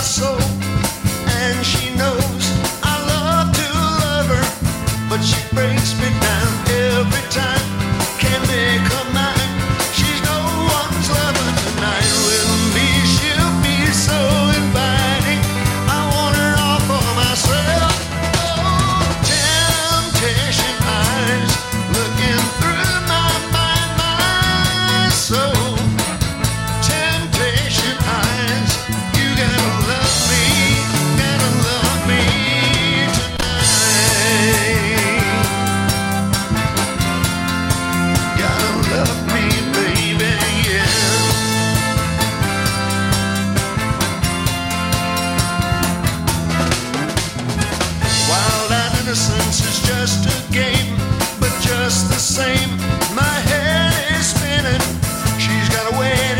soul, and she knows I love to love her, but she breaks me down every time. Can't make her mine. She's no one's lover tonight. With me, she'll be so inviting. I want her all for myself. Oh, temptation eyes looking through my mind, my soul. Temptation eyes, you gotta love me tonight. Gotta love me, baby, yeah. Wild-eyed innocence is just a game, but just the same, my head is spinning. She's got a way